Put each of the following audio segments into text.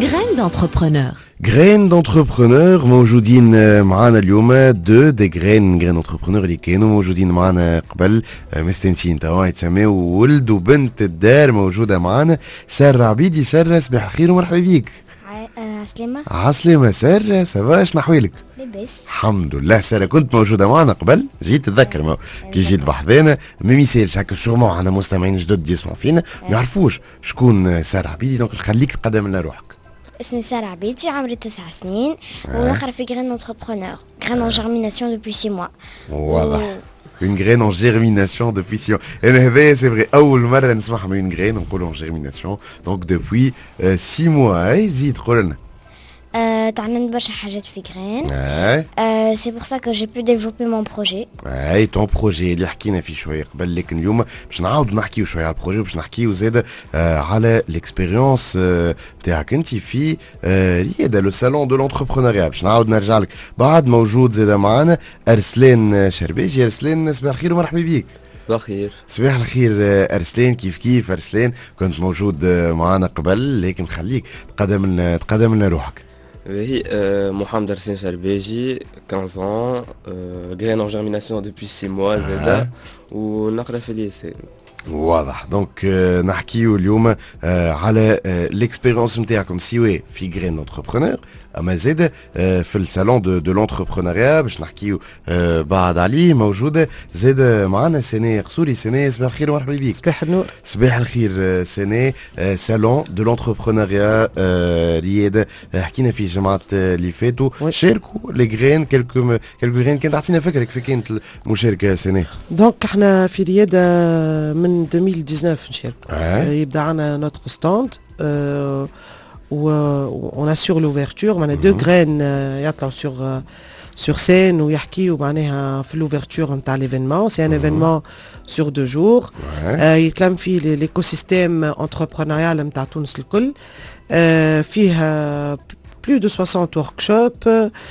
Graines d'entrepreneur. Graines d'entrepreneur موجودين معانا اليوم دي graines d'entrepreneur اللي كانوا موجودين معانا قبل مستنسين توا يتسموا ولد وبنت الدار موجودة معانا. سارة عبيدي. سارة صباح الخير ومرحبا بيك. عسلامة. عسلامة سارة. سافا شنو أحوالك؟ لاباس الحمد لله. سارة كنت موجودة معنا قبل جيت تتذكر كي جيت بحذانا ما يسالش هكا سورمون عندنا مستمعين جدد يسمعوا فينا ما يعرفوش شكون سارة عبيدي. دونك نخليك تقدم لنا روحك. اسمي سارة عبيدي عمري 9 سنين ونقرا في Graines d'entrepreneur. Graines en germination depuis 6 mois. Voilà. Une graine en germination depuis 6 mois. Et c'est vrai, أول مرة نسمعها من une graine نقولوا en germination. Donc depuis 6 mois. زيد قول لنا. تعلمت برشا حاجات في Graines. C'est pour ça que j'ai pu développer mon projet. ton projet اللي حكينا فيه شوية قبل، لكن اليوم باش نعاودوا نحكيو شوية على البروجي وباش نحكيو زاد على l'expérience بتاعك انت في ريادة لو سالون دو لونتربرونيا. باش نعاود نرجع لك بعد. موجود زاد معانا أرسلان شرباجي. أرسلان صباح الخير ومرحبا بيك. صباح الخير. صباح الخير أرسلان. كيف أرسلان كنت موجود معانا قبل، لكن خليك تقدم لنا روحك. Oui, Mohamed Arsène Charbeji, 15 ans, graines en germination depuis 6 mois, ou نقرا في lycée. واضح. دونك نحكيو اليوم على l'expérience نتاعكم سواء في Graines d'entrepreneur اما زاد في الصالون دو لونتربرونيا باش نحكيو بعد عليه. موجوده زاد معنا سناء قصوري. سناء صباح الخير ومرحبا بك. صباح النور. صباح الخير سناء. صالون دو لونتربرونيا رياده حكينا فيه الجمعات اللي فاتوا. شاركوا لي غرين كلكو غرين. كانت تعطينا فكره كيف كانت المشاركه سناء؟ دونك احنا في رياده من 2019 نشارك. يبدا عنا نوتر ستاند où on assure l'ouverture. On a deux graines sur scène où يحكيوا معناها في l'ouverture نتاع l'événement. C'est un événement sur 2 jours. يتلم فيه l'écosystème entrepreneurial نتاع تونس الكل. فيها plus de 60 workshops.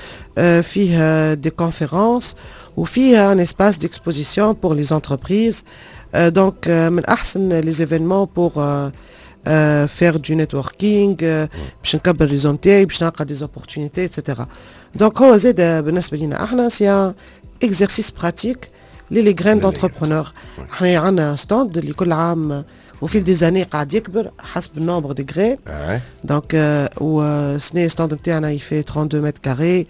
فيها des conférences وفيها un espace d'exposition pour les entreprises. Donc من أحسن les événements pour faire du networking باش نكبر الريزو نتاعي باش نلقى des opportunités etc. Donc هو زاد بالنسبة لنا احنا سي exercice pratique لي Graines d'entrepreneur. احنا عندنا ستاند اللي كل عام وفي دي زاني قاعد يكبر حسب النومبر دي غرين. دونك وسنة ستاند نتاعنا يفي 32 متر كاري.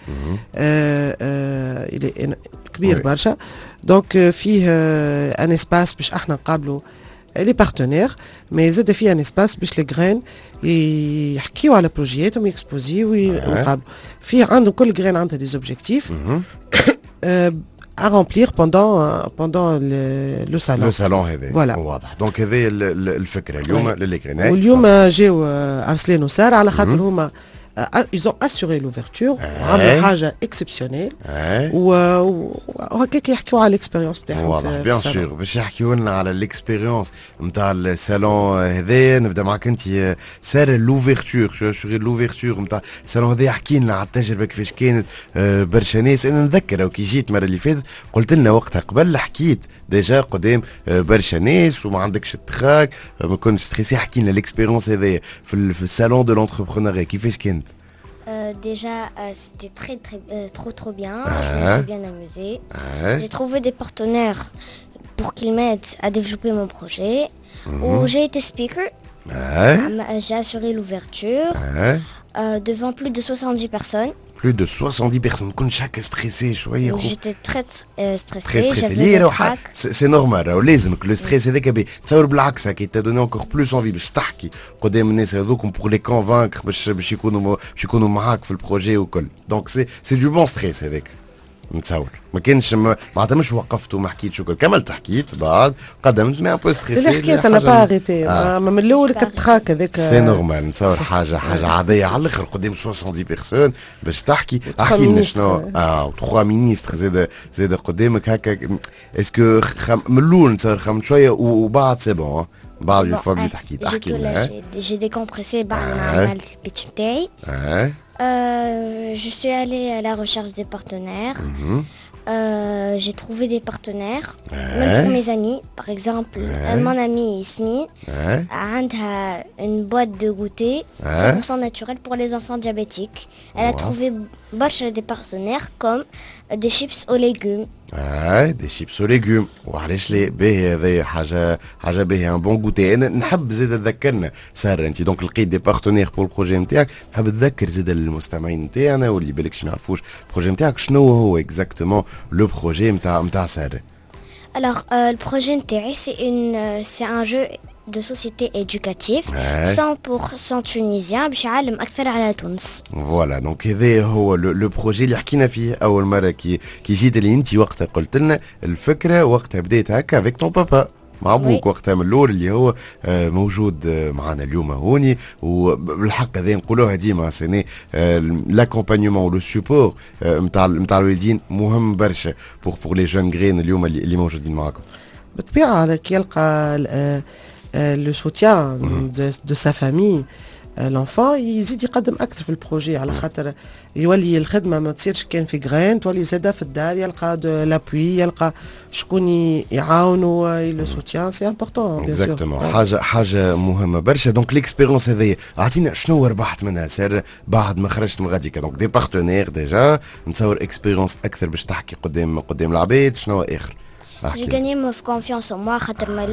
كبير برشا. دونك فيه ان اسباس باش احنا نقابلوا لي بارتنير، مي زاد فيه ان اسباس باش لي غرين يحكيو على بروجياتهم يكسبوزيو ويقابلوا. فيه عندهم كل غرين عندها دي اوبجيكتيف à remplir pendant le salon. Le salon هذا. Voilà. واضح. دونك هذه الفكرة اليوم للي غرين. واليوم جاو أرسلان وسارة على خاطر هما ils ont assuré l'ouverture. عملوا حاجة اكسبسيونيل وهكاك يحكيو على الاكسبيريونس تاعهم. واضح بيان سور. باش يحكيو لنا على الاكسبيريونس نتاع الصالون هذايا. نبدا معك انت سارة. لوفيرتور لوفيرتور نتاع الصالون هذايا احكي لنا على التجربة كيفاش كانت. برشا ناس انا نذكر كي جيت المرة اللي فاتت قلت لنا وقتها قبل حكيت ديجا قدام برشا ناس وما عندكش التخاك ما كنتش ستريسي. حكي لنا الاكسبيريونس هذايا في الصالون دو لونتربرونيا كيفاش كانت؟ Déjà, c'était trop bien. Je me suis bien amusée. J'ai trouvé des partenaires pour qu'ils m'aident à développer mon projet. Où j'ai été speaker. J'ai assuré l'ouverture devant plus de 70 personnes. Plus de 70 personnes. كنت شاك ستريسي شويه. J'étais très stressée. Très stressé. ليه روح سي نورمال. راهو لازمك لو ستريس هذاك تصور بالعكس كي تدوني انكور بلوس انفي باش تحكي قدام الناس هذوكم بور لي كونفانكر باش يكونوا معاك في البروجي وكل. دونك سي دو بون ستريس هذاك نتصور. ما كانش معناتها مش وقفت وما حكيتش وكل. كملت حكيت بعد قدمت مي ان بو ستريسي. حكيت انا با اريتي من الاول كتخاك هذاك. سي نورمال. نتصور حاجه عاديه على الاخر قدام 70 بيرسون باش تحكي. احكي لنا شنو 3 مينيستر زاد قدامك هكا. اسكو من الاول نتصور خممت شويه وبعد سي بون بعد الفوا بديت حكيت. احكي لنا. جي ديكومبريسي بعد ما عملت البيتش نتاعي. Je suis allée à la recherche des partenaires. j'ai trouvé des partenaires, même pour mes amis. Par exemple, mon amie Yasmine a une boîte de goûter 100% naturel pour les enfants diabétiques. Elle a trouvé des partenaires comme des chips aux légumes. des chips aux légumes. وعلاش ليه باهي هذا حاجه باهي ان بون غوتي. انا نحب زيد تذكرنا ساره انت دونك لقيت دي بارتنير بور البروجي نتاعك. نحب تذكر زيد للمستمعين نتاعنا واللي بالكش ما يعرفوش البروجي نتاعك شنو هو اكزاكتومون لو بروجي نتاع ساره. Alors, le projet NTRI, c'est un jeu de société éducatif 100% tunisien باش يعلم أكثر على تونس. Voilà, donc هذا هو لو بروجي اللي حكينا فيه أول مرة كي جيت اللي أنت وقتها قلت لنا الفكرة وقتها بديت هكا افيك طون بابا مع ابوك وقتها من الاول اللي هو موجود معنا اليوم هوني. وبالحق هذا نقولوها ديما سيني لاكومبانيومون لو سيبور نتاع الوالدين مهم برشا بور لي جون غرين اليوم اللي موجودين معاكم. بالطبيعه كي يلقى لو سوتيان دو سا فامي لونفون يزيد يقدم اكثر في البروجي على خاطر يولي الخدمه ما تصيرش كان في غرين تولي زاده في الدار يلقى دو لابوي يلقى شكون يعاونوا لو سوتيان سي امبورطون بيان سور. اكزاكتومون حاجه مهمه برشا. دونك ليكسبيريونس هذيا اعطينا شنو ربحت منها سر بعد ما خرجت من غاديكا. دونك دي بارتنير ديجا نتصور اكسبيريونس اكثر باش تحكي قدام العباد شنو اخر. J'ai gagné ma confiance en moi.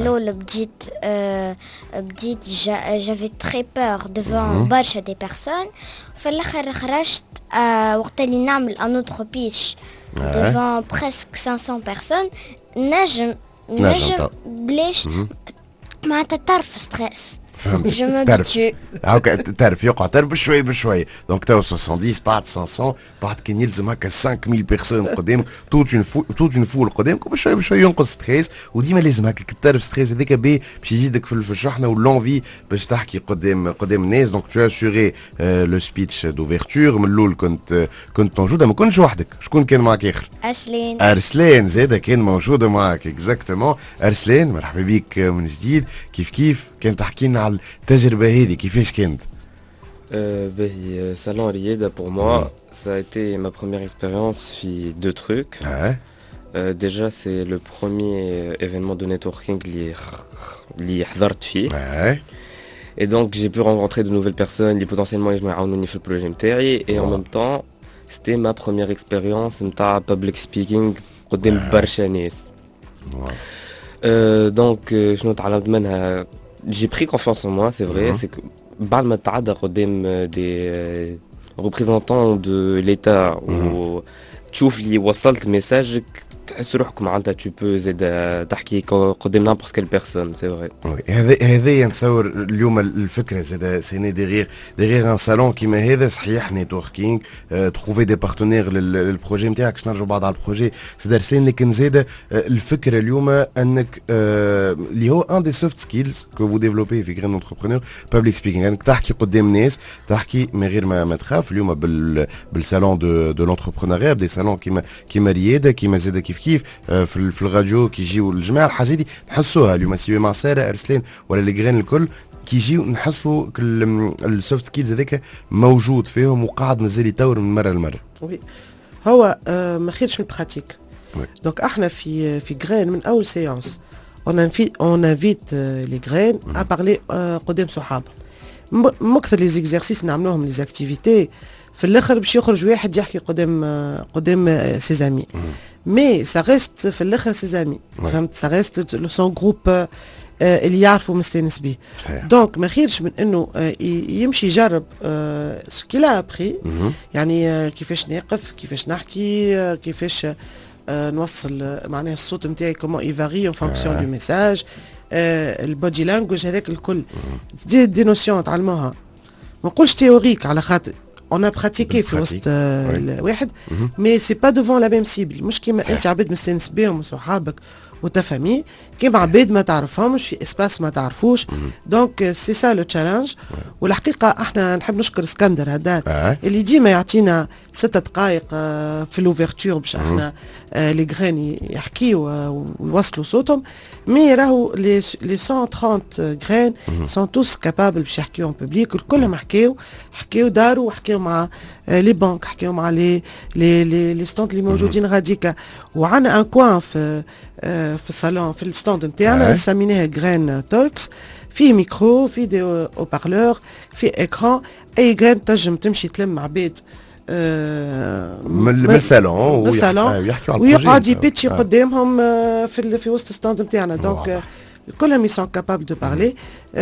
J'avais très peur devant des personnes. في الآخر خرجت وقت اللي نعمل un autre pitch devant presque 500 personnes. نجم بلاش معناتها تعرف ستريس. Je m'habitue. تعرف يقع تعرف بشوي. دونك تو 70 بعد 500 بعد كان يلزم هكا 5000 بيرسون قدامك توت اون فول قدامك بشوي ينقص ستريس. وديما لازم هكا تعرف ستريس هذاك باهي باش يزيدك في الشحنه واللونفي باش تحكي قدام الناس. دونك تو اسوري لو سبيتش دوفيرتور من الاول كنت موجوده. ما كنتش وحدك. شكون كان معك اخر؟ ارسلان زاده كان موجوده معك اكزاكتومون. ارسلان مرحبا بك من جديد. كيف كان تحكي لنا على التجربة هذه كيفاش كانت؟ Salon Rieda pour moi, ça a été ma première expérience, fit deux trucs. Déjà, c'est le premier événement de networking li حضرت فيه. Et donc, j'ai pu rencontrer de nouvelles personnes qui potentiellement يجمعوا يعاونوني في البروجي نتاعي. Et en même temps, c'était ma première expérience نتاع public speaking قدام برشا ناس. Donc, شنو تعلمت منها؟ J'ai pris confiance en moi, c'est vrai. C'est que بعد ما تعدى قدام des représentants de l'État وتشوف اللي وصلت ميساجك تحس روحك معناتها tu peux زاد تحكي قدام n'importe quelle personne, c'est vrai. هذا نتصور اليوم الفكره زاد سيني ديغيغ ان صالون كيما هذا صحيح نيتوركينغ تروفي دي بارتنير للبروجي نتاعك. باش نرجعوا بعض على البروجي سي رسين. لكن زاد الفكره اليوم انك اللي هو ان دي سوفت سكيلز كو فو ديفلوبي في غرين انتربرونور بابليك سبيكينغ. انك تحكي قدام ناس تحكي من غير ما تخاف. اليوم بالصالون دو لونتربرونوريا دي صالون كيما رياده كيما زاد كيف في الراديو كي يجيو الجماعه الحاجه دي نحسوها اليوم سيبي مع ساره ارسلان ولا لي غرين الكل كي يجيو نحسوا السوفت سكيلز هذاك موجود فيهم وقاعد مازال يطور من مره لمره. وي هو ما خيرش من البراتيك. دونك احنا في غرين من اول سيانس اون انفيت لي غرين ا بارلي قدام صحابهم. مكثر لي زيكزارسيس نعملوهم لي زاكتيفيتي في الاخر باش يخرج واحد يحكي قدام سيزامي. مي سا ريست في الاخر سيزامي فهمت. سا ريست سون جروب اللي يعرفوا مستانس بيه. دونك ما خيرش من انه يمشي يجرب سكيلا ابري يعني كيفاش نقف كيفاش نحكي كيفاش نوصل معناها الصوت نتاعي كومون يفاري اون فونكسيون دو ميساج البودي لانجويج هذاك الكل دي نوسيون تعلموها. ما نقولش تيوريك على خاطر on a pratiqué في وسط الواحد مي سي با دوفون لا ميم سيبل. مش كيما انت عباد مستانس بهم وصحابك وتفهمي كيما عباد ما تعرفهمش في اسباس ما تعرفوش. دونك سي سا لو تشالنج. والحقيقه احنا نحب نشكر اسكندر هذا اللي ديما يعطينا 6 دقائق في لوفيرتور باش احنا لي غران يحكيو ويوصلوا صوتهم. مي راهو لي 130 غران سون توس كابابل باش يحكيو ان بوبليك. الكل حكيو داروا وحكيو مع لي بنك، حكيو مع لي ستوند اللي موجودين غاديكا. وعندنا ان كوان في الصالون في الستوند نتاعنا سميناه غران توكس، فيه ميكرو، فيه دي او بارلور، فيه اكران. اي غران تنجم تمشي تلم عباد من الصالون ويحكيوا على ويقعد يبيتشي قدامهم في وسط الستاند نتاعنا. دونك كلهم يسون كابابل دو بارلي.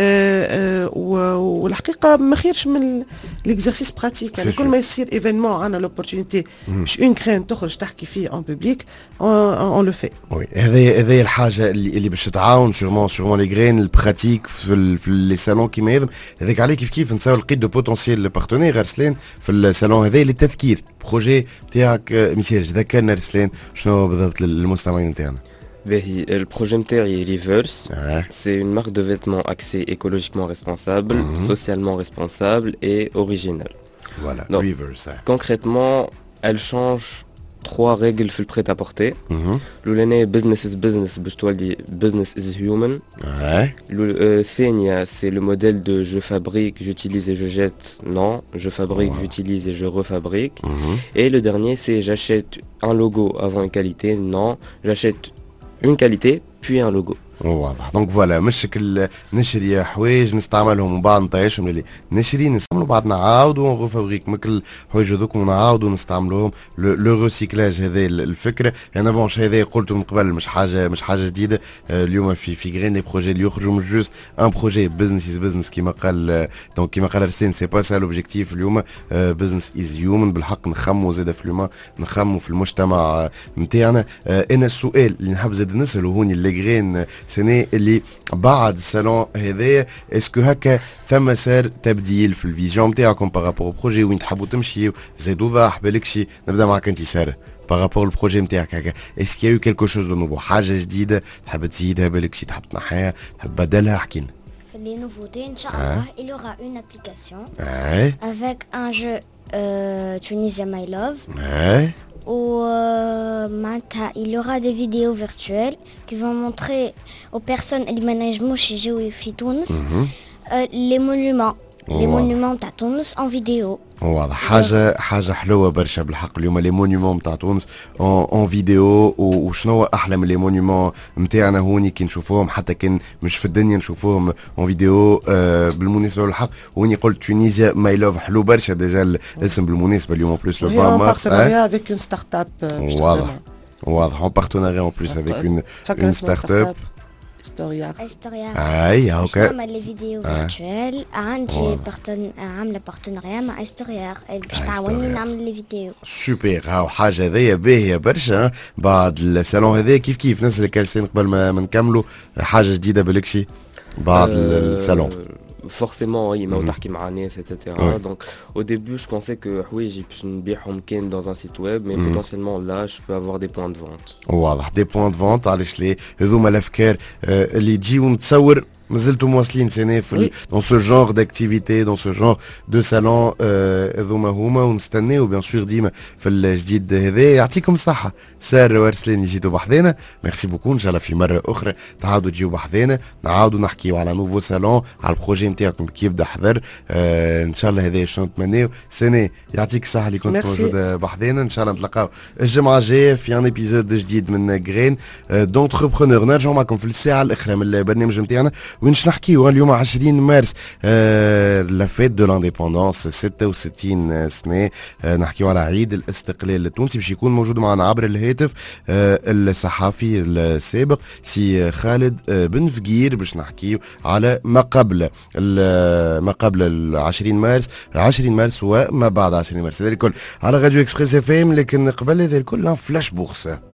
والحقيقه ما خيرش من ليكزارسيس براتيك. يعني كل ما يصير ايفينمون عندنا لوبورتونيتي باش اون كرين تخرج تحكي فيه اون بوبليك اون لو في. وي هذه الحاجه اللي باش تعاون سيرمون لي غرين البراتيك في لي سالون كيما هذا. هذاك عليه كيف نساو لقيت دو بوتونسيال بارتنير رسلان في السالون هذا للتذكير بروجي تاعك ميساج. ذكرنا رسلان شنو بالضبط للمستمعين نتاعنا. Le projet MTERI Reverse, c'est une marque de vêtements axée écologiquement responsable, socialement responsable et originale. Voilà, donc, Reverse. Concrètement, elle change 3 règles في le prêt-à-porter. الأولانية business is business, business is human. الثانية c'est le modèle de je fabrique, j'utilise et je jette. Non, je fabrique, j'utilise et je refabrique. Et le dernier c'est j'achète un logo avant une qualité. Non, j'achète une qualité puis un logo. واضح. دونك فوالا مش كل نشري حوايج نستعملهم ومن بعد نطيشهم اللي نشري نستعملوا بعد نعاودوا ونغوفابريك مثل الحوايج هذوك ونعاودوا نستعملوهم. لو ريسيكلاج هذا الفكره. انا بون هذا قلته من قبل مش حاجه جديده. اليوم في غرين لي بروجي اللي يخرجوا مش جوست ان بروجي بزنس از بزنس كيما قال. دونك كيما قال رسين سي با سا لوبجيكتيف اليوم. بزنس از هيومن بالحق نخموا زاده في اليوم نخموا في المجتمع نتاعنا. انا السؤال اللي نحب زاد نساله هوني اللي غرين سنة اللي بعد الصالون هذايا اسكو هكا ثم صار تبديل في الفيزيون نتاعكم بارابور بروجي وين تحبوا تمشيو زادوا ضاح بالك شي. نبدا معك انت ساره بارابور البروجي نتاعك هكا اسكو يو كيلكو شوز دو نوفو حاجه جديده تحب تزيدها بالك شي تحب تنحيها تحب بدلها احكي لنا. Les nouveautés, Inch'Allah, il y aura une application avec un jeu Tunisia My Love. Où il y aura des vidéos virtuelles qui vont montrer aux personnes et les management chez Géofi Tunis les monuments تاع تونس en vidéo. واضح. حاجه حلوه برشا بالحق اليوم لي مونيومون نتاع تونس اون فيديو. وشنو احلى من لي مونيومون نتاعنا هوني كي نشوفوهم حتى كان مش في الدنيا نشوفوهم اون فيديو. بالمناسبه بالحق هوني قلت تونيزيا ماي لوف حلو برشا ديجا الاسم بالمناسبه اليوم بلوس لو 20 مارس. avec une start-up. واضح en partenariat en plus avec une start-up. Historia. اوكي. نعمل لي فيديو فيرتوال. عندي عامله بارتناريا مع استوريار باش تعاوني نعمل لي فيديو. سوبر. هاو حاجه هذيا باهيه برشا. بعد الصالون هذا كيف ناس اللي كالسين قبل ما نكملوا حاجه جديده بالكشي بعد الصالون. Forcément, il m'a attaqué مع ناس etc. Donc au début je pensais que حوايج باش نبيعهم كان dans un site web mais potentiellement là je peux avoir des points de vente. واضح دي بوان دو فونت. علاش ليه هذوما الافكار اللي تجيو نتصور مازلتوا مواصلين سنة في dans ce genre d'activité dans ce genre de salon. هذوما هما ونستناو بيان سور ديما في الجديد هذا. يعطيكم الصحة سار وارسلان يجيتوا بحذانا. ميرسي بوكو. ان شاء الله في مرة أخرى تعاودوا تجيو بحذانا نعاودوا نحكيو على نوفو سالون على البروجي نتاعكم كي يبدا حذر. ان شاء الله هذا شنو نتمناو. سنة يعطيك الصحة اللي كنت موجود بحذانا. ان شاء الله نتلاقاو الجمعة الجاية في ان ايبيزود جديد من غرين دونتربرونور. نرجعوا معكم في الساعة الأخرى من البرنامج نتاعنا وين نحكيو اليوم 20 مارس لا فيت دو لانديبوندونس 66 سنه. نحكيو على عيد الاستقلال التونسي. باش يكون موجود معنا عبر الهاتف الصحفي السابق سي خالد بن فقير باش نحكيو على ما قبل 20 مارس وما بعد 20 مارس. هذا الكل على راديو اكسبريس اف ام. لكن قبل هذا الكل فلاش بورصه.